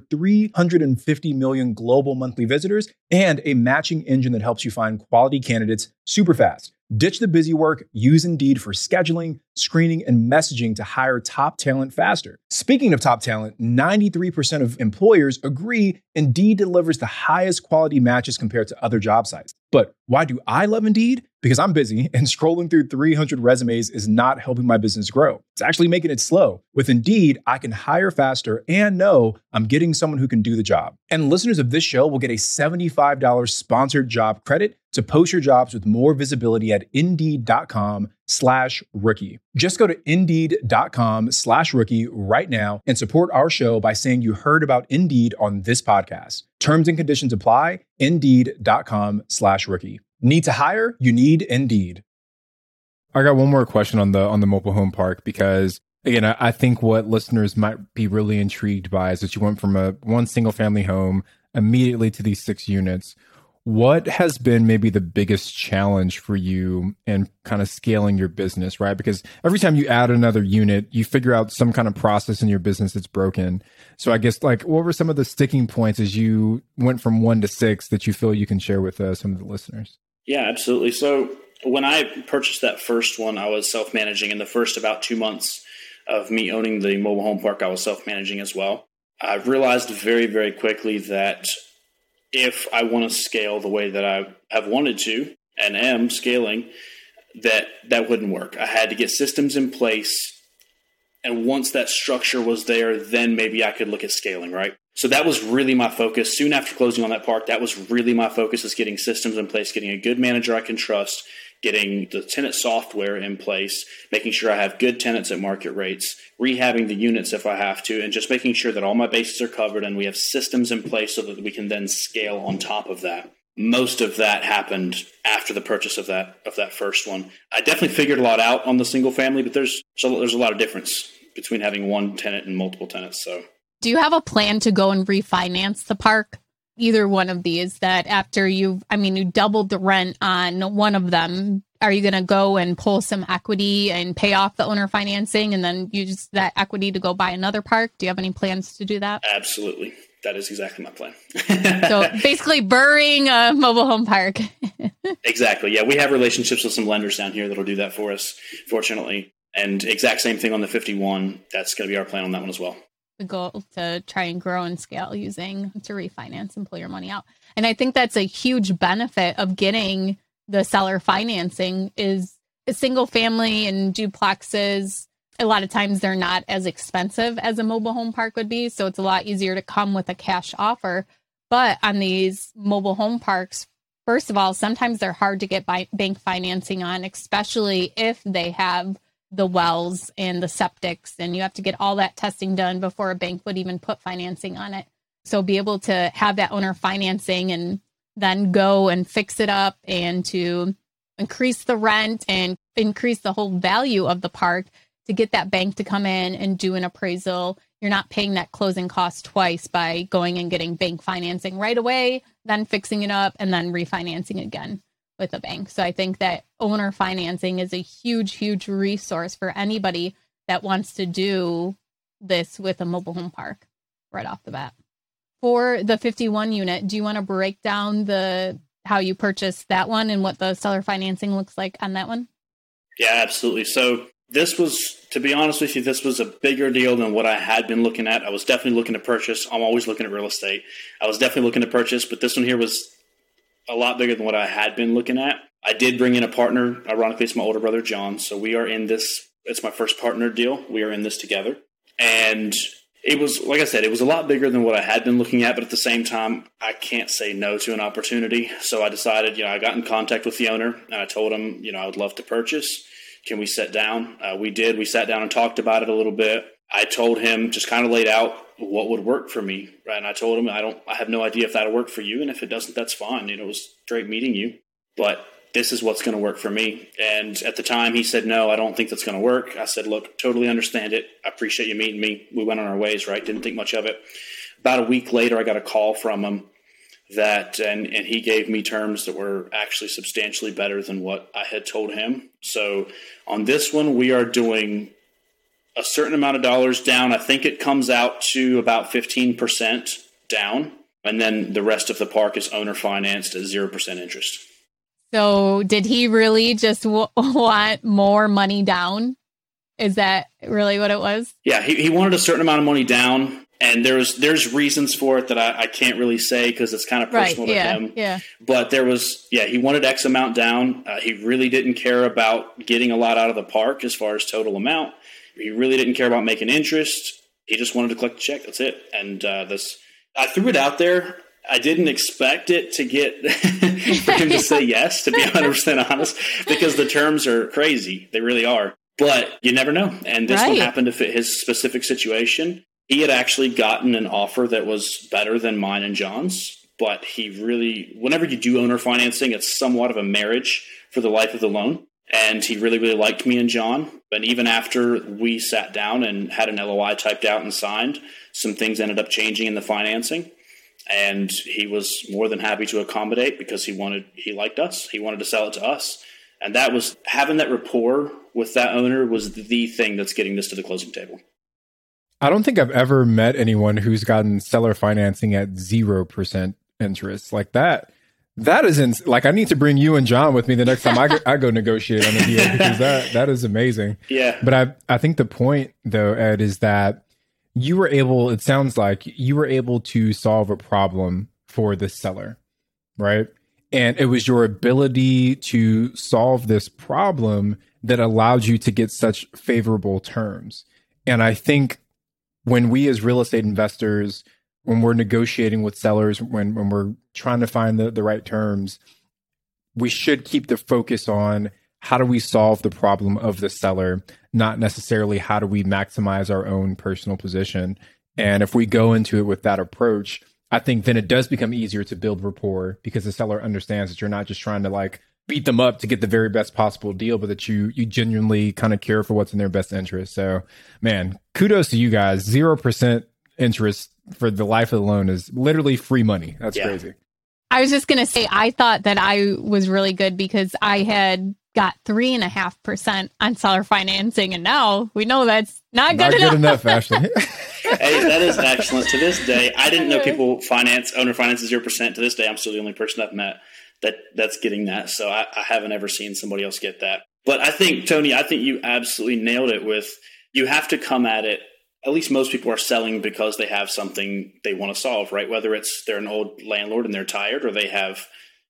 350 million global monthly visitors and a matching engine that helps you find quality candidates super fast. Ditch the busy work. Use Indeed for scheduling, screening, and messaging to hire top talent faster. Speaking of top talent, 93% of employers agree Indeed delivers the highest quality matches compared to other job sites. But why do I love Indeed? because I'm busy and scrolling through 300 resumes is not helping my business grow. It's actually making it slow. With Indeed, I can hire faster and know I'm getting someone who can do the job. And listeners of this show will get a $75 sponsored job credit to post your jobs with more visibility at Indeed.com/rookie. Just go to Indeed.com/rookie right now and support our show by saying you heard about Indeed on this podcast. Terms and conditions apply. Indeed.com/rookie. Need to hire? You need Indeed.
I got one more question on the mobile home park, because again, I think what listeners might be really intrigued by is that you went from one single family home immediately to these 6 units. What has been maybe the biggest challenge for you in kind of scaling your business, right? Because every time you add another unit, you figure out some kind of process in your business that's broken. So I guess, like, what were some of the sticking points as you went from 1 to 6 that you feel you can share with some of the listeners?
Yeah, absolutely. So when I purchased that first one, I was self-managing. In the first about 2 months of me owning the mobile home park, I was self-managing as well. I realized very, very quickly that if I want to scale the way that I have wanted to and am scaling, that wouldn't work. I had to get systems in place. And once that structure was there, then maybe I could look at scaling, right? So that was really my focus. Soon after closing on that park, that was really my focus, is getting systems in place, getting a good manager I can trust, getting the tenant software in place, making sure I have good tenants at market rates, rehabbing the units if I have to, and just making sure that all my bases are covered and we have systems in place so that we can then scale on top of that. Most of that happened after the purchase of that first one. I definitely figured a lot out on the single family, but there's a lot of difference between having one tenant and multiple tenants. So,
do you have a plan to go and refinance the park? Either one of these, that after you doubled the rent on one of them, are you going to go and pull some equity and pay off the owner financing and then use that equity to go buy another park? Do you have any plans to do that?
Absolutely. That is exactly my plan.
So basically burying a mobile home park.
Exactly. Yeah, we have relationships with some lenders down here that'll do that for us, fortunately. And exact same thing on the 51. That's going to be our plan on that one as well.
The goal to try and grow and scale using to refinance and pull your money out. And I think that's a huge benefit of getting the seller financing is a single family and duplexes. A lot of times they're not as expensive as a mobile home park would be. So it's a lot easier to come with a cash offer. But on these mobile home parks, first of all, sometimes they're hard to get bank financing on, especially if they have the wells and the septics, and you have to get all that testing done before a bank would even put financing on it. So be able to have that owner financing and then go and fix it up and to increase the rent and increase the whole value of the park to get that bank to come in and do an appraisal. You're not paying that closing cost twice by going and getting bank financing right away, then fixing it up and then refinancing again with a bank. So I think that owner financing is a huge, huge resource for anybody that wants to do this with a mobile home park right off the bat. For the 51 unit, do you want to break down how you purchased that one and what the seller financing looks like on that one?
Yeah, absolutely. So this was, to be honest with you, this was a bigger deal than what I had been looking at. I was definitely looking to purchase. I'm always looking at real estate. I was definitely looking to purchase, but this one here was a lot bigger than what I had been looking at. I did bring in a partner. Ironically, it's my older brother, John. So we are in this. It's my first partner deal. We are in this together. And it was, like I said, it was a lot bigger than what I had been looking at. But at the same time, I can't say no to an opportunity. So I decided, I got in contact with the owner and I told him, I would love to purchase. Can we sit down? We did. We sat down and talked about it a little bit. I told him, just kind of laid out what would work for me, right? And I told him, I have no idea if that'll work for you. And if it doesn't, that's fine. It was great meeting you, but this is what's going to work for me. And at the time he said, no, I don't think that's going to work. I said, look, totally understand it. I appreciate you meeting me. We went on our ways, right? Didn't think much of it. About a week later, I got a call from him and he gave me terms that were actually substantially better than what I had told him. So on this one, we are doing a certain amount of dollars down. I think it comes out to about 15% down. And then the rest of the park is owner financed at 0% interest.
So did he really just want more money down? Is that really what it was?
Yeah, he wanted a certain amount of money down. And there's reasons for it that I can't really say because it's kind of personal to him.
Yeah.
But he wanted X amount down. He really didn't care about getting a lot out of the park as far as total amount. He really didn't care about making interest. He just wanted to collect the check. That's it. And I threw it out there. I didn't expect it to get for him to say yes, to be 100% honest, because the terms are crazy. They really are. But you never know. And this one happened to fit his specific situation. He had actually gotten an offer that was better than mine and John's. But he really, whenever you do owner financing, it's somewhat of a marriage for the life of the loan. And he really, really liked me and John. And even after we sat down and had an LOI typed out and signed, some things ended up changing in the financing. And he was more than happy to accommodate because he liked us. He wanted to sell it to us. And that was having that rapport with that owner was the thing that's getting this to the closing table.
I don't think I've ever met anyone who's gotten seller financing at 0% interest like that. That is like, I need to bring you and John with me the next time I go negotiate on a deal because that is amazing.
Yeah.
But I think the point though, Ed, is that it sounds like you were able to solve a problem for the seller, right? And it was your ability to solve this problem that allowed you to get such favorable terms. And I think when we as real estate investors, when we're negotiating with sellers, when we're trying to find the right terms, we should keep the focus on how do we solve the problem of the seller, not necessarily how do we maximize our own personal position. And if we go into it with that approach, I think then it does become easier to build rapport because the seller understands that you're not just trying to like beat them up to get the very best possible deal, but that you genuinely kind of care for what's in their best interest. So, man, kudos to you guys. 0% interest for the life of the loan is literally free money. That's crazy.
I was just going to say, I thought that I was really good because I had got 3.5% on seller financing. And now we know that's not good enough.
Ashley.
Hey, that is excellent. To this day, I didn't know people owner finance is 0%. To this day, I'm still the only person I've met that's getting that. So I haven't ever seen somebody else get that. But I think, Tony, you absolutely nailed it with, you have to come at it. At least most people are selling because they have something they want to solve, right? Whether it's they're an old landlord and they're tired, or they have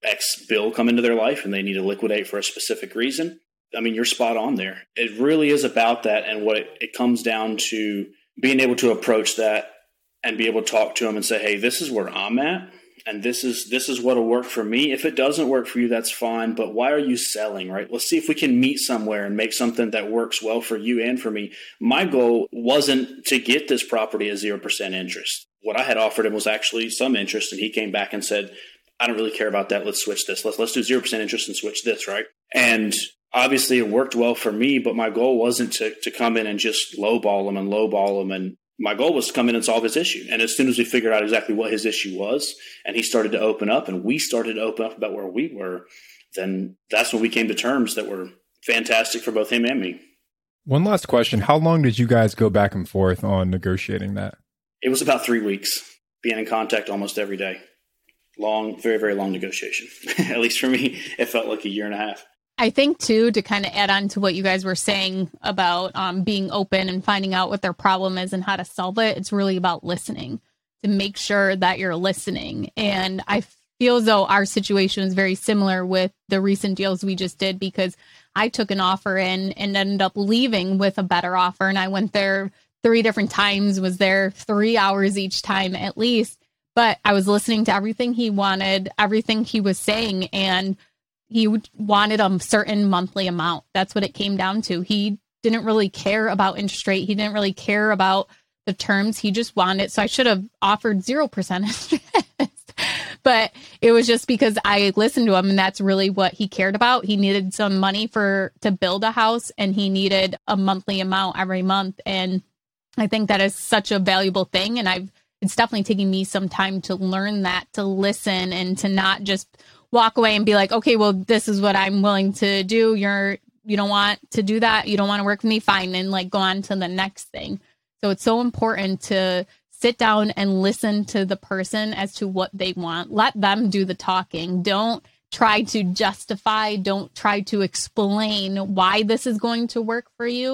X bill come into their life and they need to liquidate for a specific reason. I mean, you're spot on there. It really is about that. And what it comes down to being able to approach that and be able to talk to them and say, hey, this is where I'm at. And this is what'll work for me. If it doesn't work for you, that's fine. But why are you selling, right? Let's see if we can meet somewhere and make something that works well for you and for me. My goal wasn't to get this property at 0% interest. What I had offered him was actually some interest. And he came back and said, I don't really care about that. Let's switch this. Let's do 0% interest and switch this, right? And obviously it worked well for me, but my goal wasn't to come in and just lowball him. And my goal was to come in and solve his issue. And as soon as we figured out exactly what his issue was, and he started to open up and we started to open up about where we were, then that's when we came to terms that were fantastic for both him and me.
One last question. How long did you guys go back and forth on negotiating that?
It was about 3 weeks, being in contact almost every day. Long, very, very long negotiation. At least for me, it felt like 1.5 years.
I think, too, to kind of add on to what you guys were saying about being open and finding out what their problem is and how to solve it, it's really about listening, to make sure that you're listening. And I feel as though our situation is very similar with the recent deals we just did, because I took an offer in and ended up leaving with a better offer. And I went there 3 different times, was there 3 hours each time at least. But I was listening to everything he wanted, everything he was saying, and he wanted a certain monthly amount. That's what it came down to. He didn't really care about interest rate. He didn't really care about the terms. He just wanted. So I should have offered 0% interest. But it was just because I listened to him, and that's really what he cared about. He needed some money to build a house, and he needed a monthly amount every month. And I think that is such a valuable thing. And it's definitely taking me some time to learn that, to listen and to not just walk away and be like, okay, well, this is what I'm willing to do. You don't want to do that. You don't want to work with me. Fine. And like go on to the next thing. So it's so important to sit down and listen to the person as to what they want. Let them do the talking. Don't try to justify. Don't try to explain why this is going to work for you.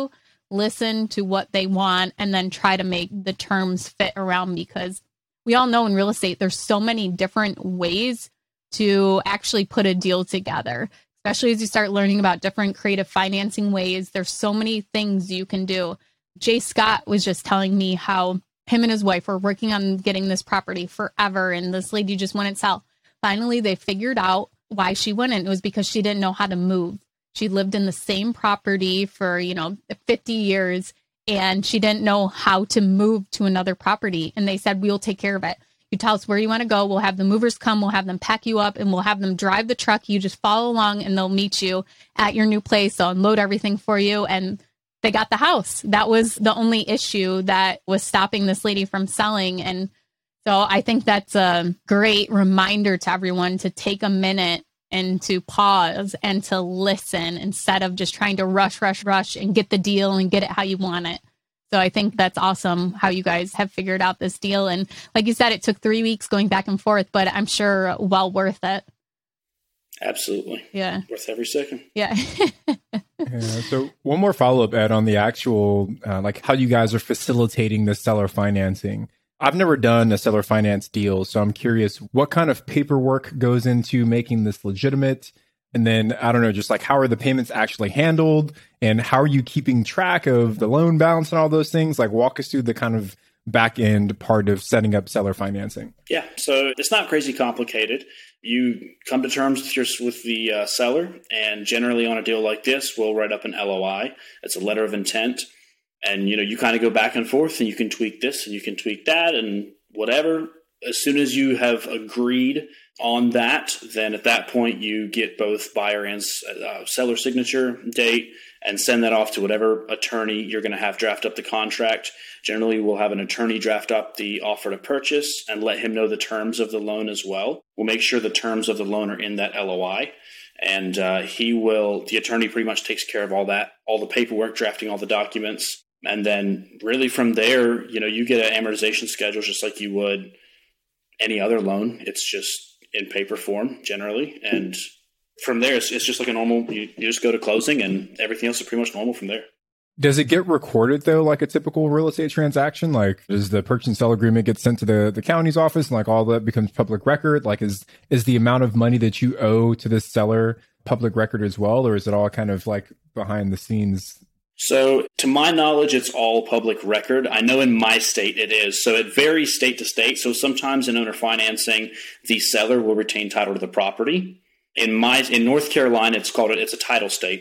listen to what they want, and then try to make the terms fit around, because we all know in real estate, there's so many different ways to actually put a deal together, especially as you start learning about different creative financing ways. There's so many things you can do. Jay Scott was just telling me how him and his wife were working on getting this property forever, and this lady just wouldn't sell. Finally, they figured out why she wouldn't. It was because she didn't know how to move. She lived in the same property for, 50 years, and she didn't know how to move to another property. And they said, we'll take care of it. You tell us where you want to go. We'll have the movers come. We'll have them pack you up, and we'll have them drive the truck. You just follow along, and they'll meet you at your new place. They'll unload everything for you. And they got the house. That was the only issue that was stopping this lady from selling. And so I think that's a great reminder to everyone to take a minute and to pause and to listen instead of just trying to rush and get the deal and get it how you want it. So I think that's awesome how you guys have figured out this deal. And like you said, it took 3 weeks going back and forth, but I'm sure well worth it.
Absolutely.
Yeah.
Worth every second.
Yeah.
Yeah, so one more follow-up, Ed, on the actual, like how you guys are facilitating the seller financing. I've never done a seller finance deal, so I'm curious what kind of paperwork goes into making this legitimate? And then, I don't know, just like how are the payments actually handled? And how are you keeping track of the loan balance and all those things? Like walk us through the kind of back end part of setting up seller financing.
Yeah, so it's not crazy complicated. You come to terms with the seller, and generally on a deal like this, we'll write up an LOI. It's a letter of intent. And, you kind of go back and forth, and you can tweak this and you can tweak that and whatever. As soon as you have agreed on that, then at that point you get both buyer and seller signature date and send that off to whatever attorney you're going to have draft up the contract. Generally, we'll have an attorney draft up the offer to purchase and let him know the terms of the loan as well. We'll make sure the terms of the loan are in that LOI. And the attorney pretty much takes care of all that, all the paperwork, drafting all the documents. And then really from there, you get an amortization schedule just like you would any other loan. It's just in paper form generally. And from there, it's just like a normal, you just go to closing and everything else is pretty much normal from there.
Does it get recorded though, like a typical real estate transaction? Like does the purchase and sale agreement get sent to the county's office and like all that becomes public record? Like is the amount of money that you owe to this seller public record as well? Or is it all kind of like behind the scenes?
So to my knowledge, it's all public record. I know in my state it is. So it varies state to state. So sometimes in owner financing, the seller will retain title to the property. In North Carolina, it's a title state.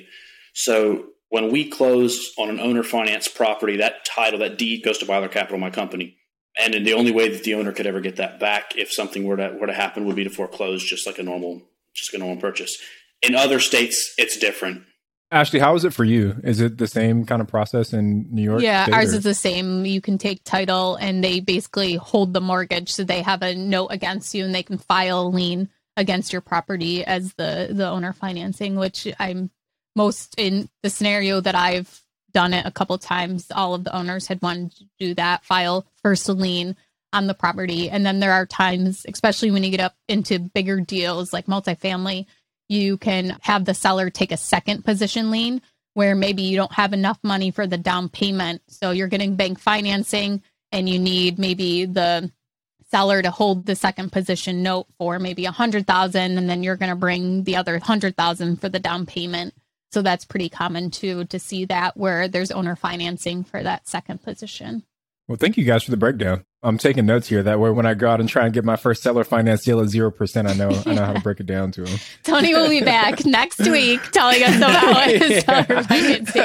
So when we close on an owner finance property, that title, that deed goes to Byler Capital, my company. And then the only way that the owner could ever get that back if something were to happen would be to foreclose just like a normal purchase. In other states, it's different.
Ashley, how is it for you? Is it the same kind of process in New York?
Yeah, ours is the same. You can take title and they basically hold the mortgage. So they have a note against you and they can file a lien against your property as the owner financing, which I'm most in the scenario that I've done it a couple times. All of the owners had wanted to do that, file first lien on the property. And then there are times, especially when you get up into bigger deals like multifamily, you can have the seller take a second position lien where maybe you don't have enough money for the down payment. So you're getting bank financing and you need maybe the seller to hold the second position note for maybe $100,000, and then you're going to bring the other $100,000 for the down payment. So that's pretty common too, to see that where there's owner financing for that second position.
Well, thank you guys for the breakdown. I'm taking notes here. That way, when I go out and try and get my first seller finance deal at 0%, I know how to break it down to them.
Tony will be back next week telling us about his seller financing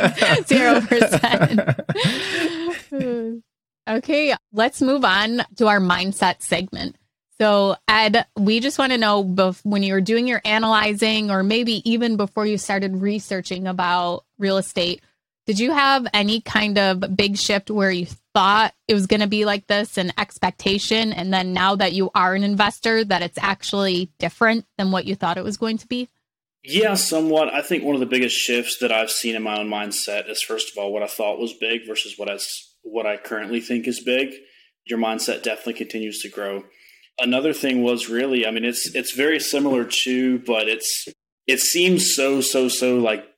0%. Okay, let's move on to our mindset segment. So, Ed, we just want to know when you were doing your analyzing, or maybe even before you started researching about real estate, did you have any kind of big shift where you thought it was going to be like this, an expectation, and then now that you are an investor, that it's actually different than what you thought it was going to be?
Yeah, somewhat. I think one of the biggest shifts that I've seen in my own mindset is, first of all, what I thought was big versus what I currently think is big. Your mindset definitely continues to grow. Another thing was really, it's very similar to, but it seems so like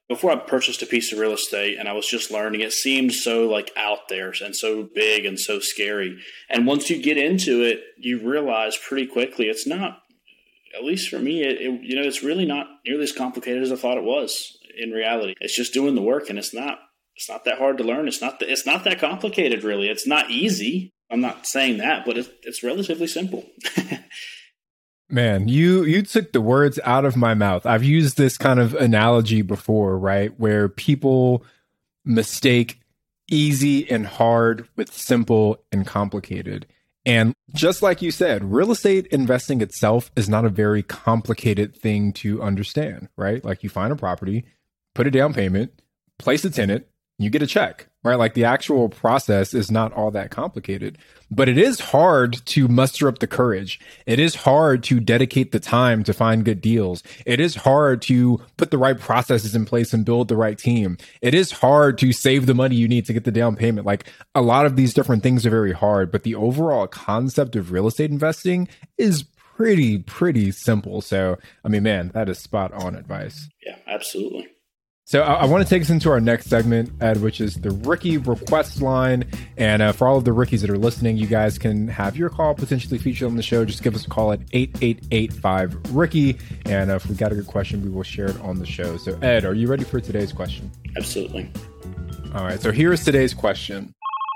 Before I purchased a piece of real estate and I was just learning, it seemed so like out there and so big and so scary. And once you get into it, you realize pretty quickly it's not, at least for me, it's really not nearly as complicated as I thought it was in reality. It's just doing the work, and it's not that hard to learn. It's not that complicated, really. It's not easy. I'm not saying that, but it's relatively simple.
Man, you took the words out of my mouth. I've used this kind of analogy before, right? Where people mistake easy and hard with simple and complicated. And just like you said, real estate investing itself is not a very complicated thing to understand, right? Like you find a property, put a down payment, place a tenant, you get a check, right? Like the actual process is not all that complicated, but it is hard to muster up the courage. It is hard to dedicate the time to find good deals. It is hard to put the right processes in place and build the right team. It is hard to save the money you need to get the down payment. Like a lot of these different things are very hard, but the overall concept of real estate investing is pretty simple. So, I mean, man, that is spot on advice.
Yeah, absolutely.
So I want to take us into our next segment, Ed, which is the rookie request line. And for all of the rookies that are listening, you guys can have your call potentially featured on the show. Just give us a call at 8885-ROOKIE. And if we got a good question, we will share it on the show. So Ed, are you ready for today's question?
Absolutely.
All right. So here is today's question.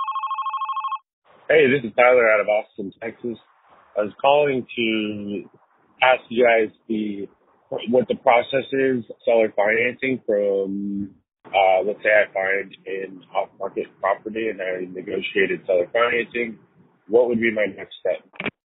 Hey, this is Tyler out of Austin, Texas. I was calling to ask you guys what the process is, seller financing from, let's say I find an off-market property and I negotiated seller financing. What would be my next step?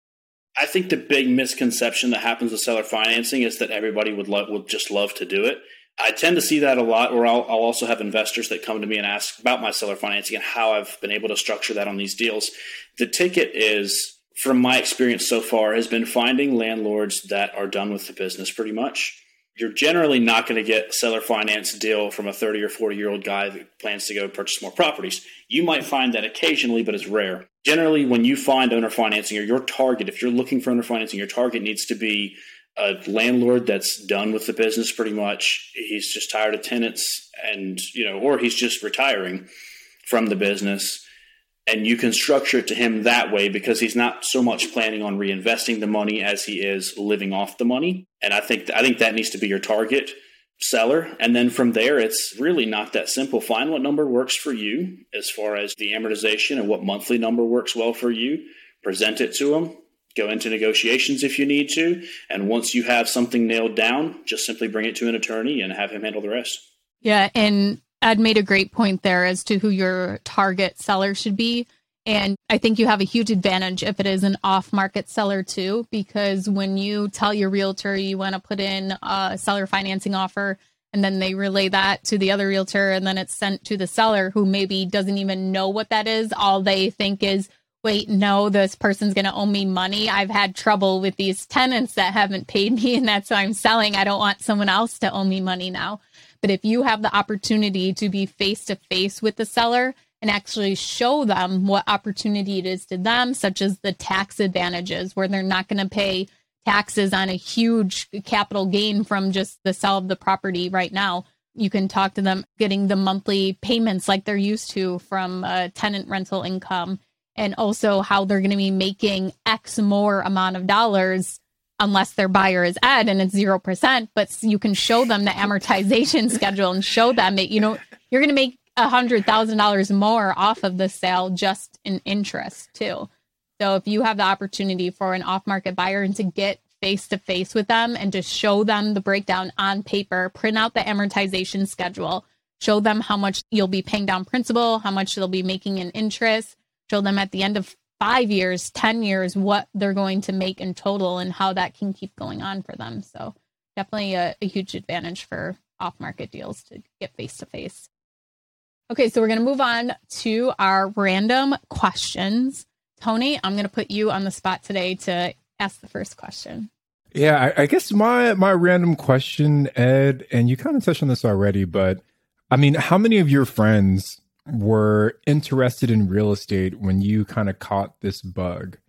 I think the big misconception that happens with seller financing is that everybody would just love to do it. I tend to see that a lot, or I'll also have investors that come to me and ask about my seller financing and how I've been able to structure that on these deals. The ticket is, from my experience so far, has been finding landlords that are done with the business pretty much. You're generally not going to get a seller finance deal from a 30 or 40-year-old guy that plans to go purchase more properties. You might find that occasionally, but it's rare. Generally, when you find owner financing, or your target, if you're looking for owner financing, your target needs to be a landlord that's done with the business pretty much. He's just tired of tenants and, or he's just retiring from the business. And you can structure it to him that way because he's not so much planning on reinvesting the money as he is living off the money. And I think that needs to be your target seller. And then from there, it's really not that simple. Find what number works for you as far as the amortization and what monthly number works well for you. Present it to him. Go into negotiations if you need to. And once you have something nailed down, just simply bring it to an attorney and have him handle the rest.
Yeah. And Ed made a great point there as to who your target seller should be. And I think you have a huge advantage if it is an off-market seller too, because when you tell your realtor you want to put in a seller financing offer and then they relay that to the other realtor and then it's sent to the seller who maybe doesn't even know what that is, all they think is, wait, no, this person's going to owe me money. I've had trouble with these tenants that haven't paid me and that's why I'm selling. I don't want someone else to owe me money now. But if you have the opportunity to be face-to-face with the seller and actually show them what opportunity it is to them, such as the tax advantages, where they're not going to pay taxes on a huge capital gain from just the sale of the property right now, you can talk to them getting the monthly payments like they're used to from tenant rental income, and also how they're going to be making X more amount of dollars unless their buyer is Ed and it's 0%, but you can show them the amortization schedule and show them that, you're going to make $100,000 more off of the sale just in interest too. So if you have the opportunity for an off-market buyer and to get face-to-face with them and to show them the breakdown on paper, print out the amortization schedule, show them how much you'll be paying down principal, how much they'll be making in interest, show them at the end of 5 years, 10 years, what they're going to make in total and how that can keep going on for them. So definitely a huge advantage for off-market deals to get face-to-face. Okay, so we're going to move on to our random questions. Tony, I'm going to put you on the spot today to ask the first question.
Yeah, I guess my random question, Ed, and you kind of touched on this already, but I mean, how many of your friends were interested in real estate when you kind of caught this bug?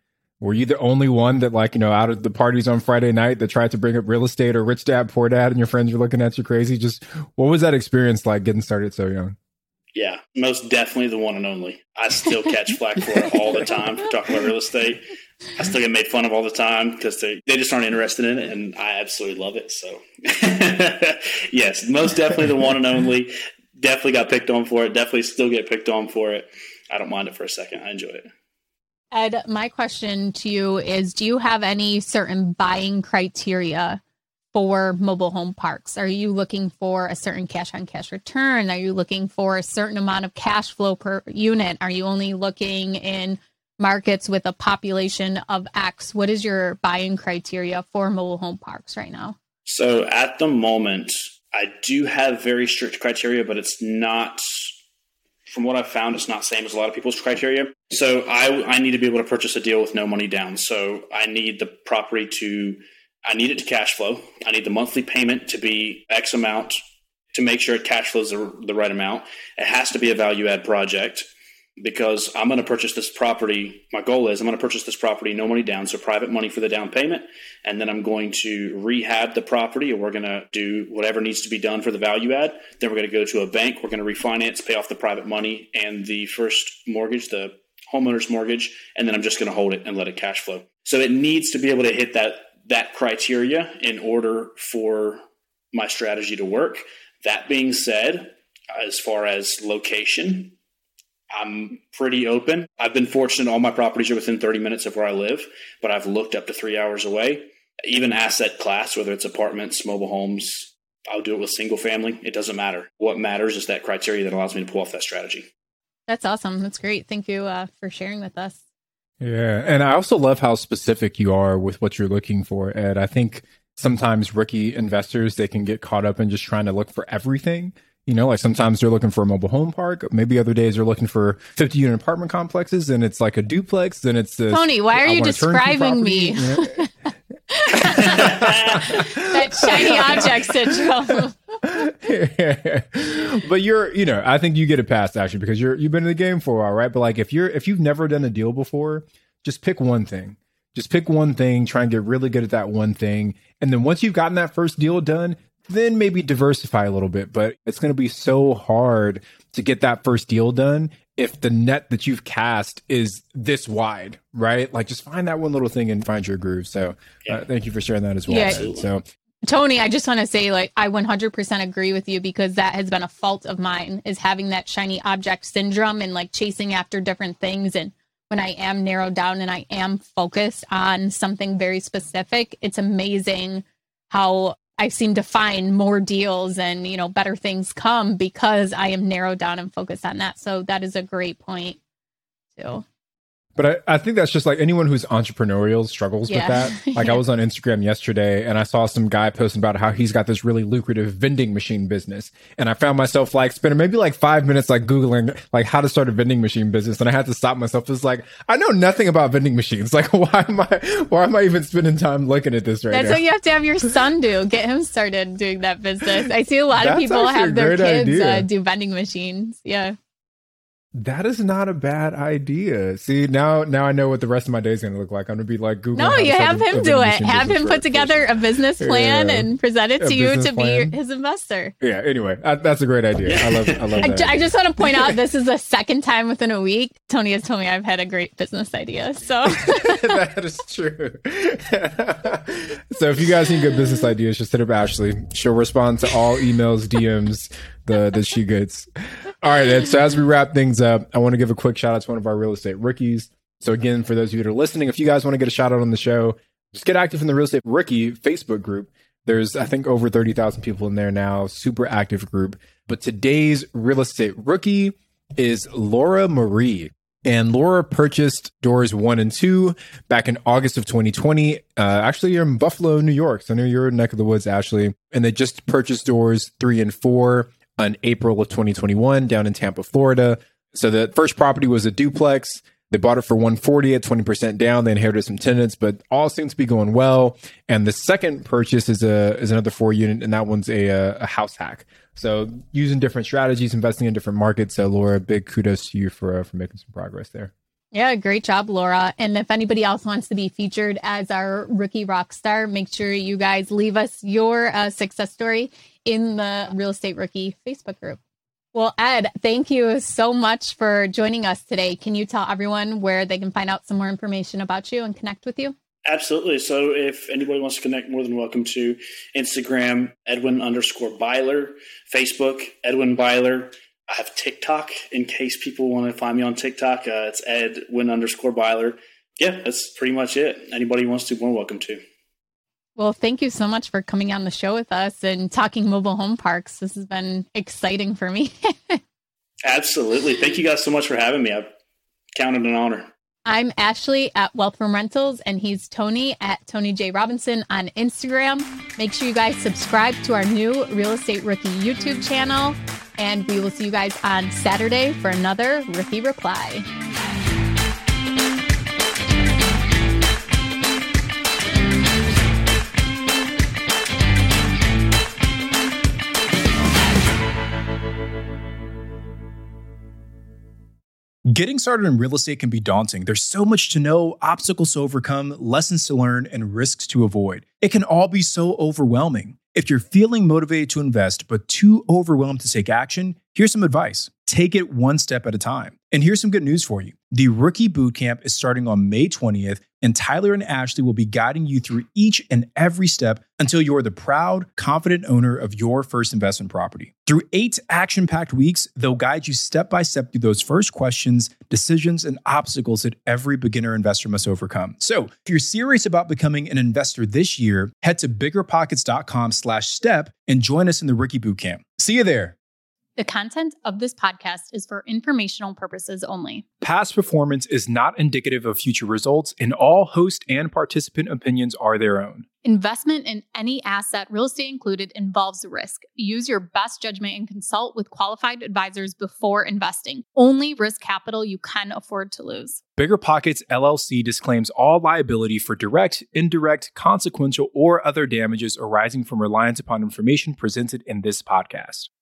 Were you the only one that, like, out of the parties on Friday night that tried to bring up real estate or rich dad, poor dad, and your friends were looking at you crazy? Just what was that experience like getting started so young?
Yeah, most definitely the one and only. I still catch flack for it all the time for talking about real estate. I still get made fun of all the time because they just aren't interested in it, and I absolutely love it. So, yes, most definitely the one and only. Definitely got picked on for it. Definitely still get picked on for it. I don't mind it for a second. I enjoy it.
Ed, my question to you is, do you have any certain buying criteria for mobile home parks? Are you looking for a certain cash on cash return? Are you looking for a certain amount of cash flow per unit? Are you only looking in markets with a population of X? What is your buying criteria for mobile home parks right now?
So at the moment, I do have very strict criteria, but it's not, from what I've found, it's not same as a lot of people's criteria. So I need to be able to purchase a deal with no money down. So I need the property I need it to cash flow. I need the monthly payment to be X amount to make sure it cash flows the right amount. It has to be a value add project because I'm going to purchase this property. My goal is I'm going to purchase this property, no money down, so private money for the down payment. And then I'm going to rehab the property, and we're going to do whatever needs to be done for the value add. Then we're going to go to a bank. We're going to refinance, pay off the private money and the first mortgage, the homeowner's mortgage. And then I'm just going to hold it and let it cash flow. So it needs to be able to hit that criteria in order for my strategy to work. That being said, as far as location, I'm pretty open. I've been fortunate all my properties are within 30 minutes of where I live, but I've looked up to 3 hours away. Even asset class, whether it's apartments, mobile homes, I'll do it with single family. It doesn't matter. What matters is that criteria that allows me to pull off that strategy.
That's awesome. That's great. Thank you for sharing with us.
Yeah. And I also love how specific you are with what you're looking for, Ed. I think sometimes rookie investors, they can get caught up in just trying to look for everything. Like sometimes they're looking for a mobile home park. Maybe other days they're looking for 50-unit apartment complexes, and it's like a duplex. Then it's this.
Tony, why are you describing me? That shiny object syndrome.
But I think you get it past actually because you've been in the game for a while, right? But like if you've never done a deal before, just pick one thing. Just pick one thing, try and get really good at that one thing. And then once you've gotten that first deal done, then maybe diversify a little bit. But it's going to be so hard to get that first deal done if the net that you've cast is this wide, right? Like just find that one little thing and find your groove. So thank you for sharing that as well.
Yeah.
So
Tony, I just want to say, I 100% agree with you because that has been a fault of mine, is having that shiny object syndrome and chasing after different things. And when I am narrowed down and I am focused on something very specific, it's amazing how I seem to find more deals and, better things come because I am narrowed down and focused on that. So that is a great point too.
But I think that's just like anyone who's entrepreneurial struggles with that. Like I was on Instagram yesterday and I saw some guy posting about how he's got this really lucrative vending machine business. And I found myself spending maybe 5 minutes Googling how to start a vending machine business. And I had to stop myself. It's I know nothing about vending machines. Why am I even spending time looking at this right now?
That's what you have to have your son do. Get him started doing that business. I see a lot of people have their kids do vending machines. Yeah.
That is not a bad idea. See, now I know what the rest of my day is going to look like. I'm going to be Googling.
No, you have him do it. Have him put together a business plan and present it to you to be his investor.
Yeah. Anyway, that's a great idea. I love that.
I just want to point out this is the second time within a week Tony has told me I've had a great business idea. So
that is true. So if you guys need good business ideas, just hit up Ashley. She'll respond to all emails, DMs that she gets. All right, Ed. So as we wrap things up, I want to give a quick shout out to one of our real estate rookies. So again, for those of you that are listening, if you guys want to get a shout out on the show, just get active in the Real Estate Rookie Facebook group. There's, I think, over 30,000 people in there now. Super active group. But today's real estate rookie is Laura Marie. And Laura purchased doors 1 and 2 back in August of 2020. Actually, you're in Buffalo, New York. So I know you're in neck of the woods, Ashley. And they just purchased doors 3 and 4 in April of 2021 down in Tampa, Florida. So the first property was a duplex. They bought it for $140 at 20% down. They inherited some tenants, but all seems to be going well. And the second purchase is another 4-unit, and that one's a house hack. So using different strategies, investing in different markets. So Laura, big kudos to you for making some progress there.
Yeah, great job, Laura. And if anybody else wants to be featured as our rookie rock star, make sure you guys leave us your success story in the Real Estate Rookie Facebook group. Well, Ed, thank you so much for joining us today. Can you tell everyone where they can find out some more information about you and connect with you?
Absolutely. So if anybody wants to connect, more than welcome to Instagram, Edwin_Byler, Facebook, Edwin Byler. I have TikTok in case people want to find me on TikTok. It's Edwin_Byler. Yeah, that's pretty much it. Anybody who wants to, more welcome to.
Well, thank you so much for coming on the show with us and talking mobile home parks. This has been exciting for me.
Absolutely. Thank you guys so much for having me. I count it an honor.
I'm Ashley at Wealth from Rentals, and he's Tony at Tony J. Robinson on Instagram. Make sure you guys subscribe to our new Real Estate Rookie YouTube channel, and we will see you guys on Saturday for another Rookie Reply.
Getting started in real estate can be daunting. There's so much to know, obstacles to overcome, lessons to learn, and risks to avoid. It can all be so overwhelming. If you're feeling motivated to invest but too overwhelmed to take action, here's some advice. Take it one step at a time. And here's some good news for you. The Rookie Bootcamp is starting on May 20th, and Tyler and Ashley will be guiding you through each and every step until you're the proud, confident owner of your first investment property. Through 8 action-packed weeks, they'll guide you step by step through those first questions, decisions, and obstacles that every beginner investor must overcome. So if you're serious about becoming an investor this year, head to biggerpockets.com/step and join us in the Rookie Bootcamp. See you there.
The content of this podcast is for informational purposes only.
Past performance is not indicative of future results, and all host and participant opinions are their own.
Investment in any asset, real estate included, involves risk. Use your best judgment and consult with qualified advisors before investing. Only risk capital you can afford to lose.
Bigger Pockets LLC disclaims all liability for direct, indirect, consequential, or other damages arising from reliance upon information presented in this podcast.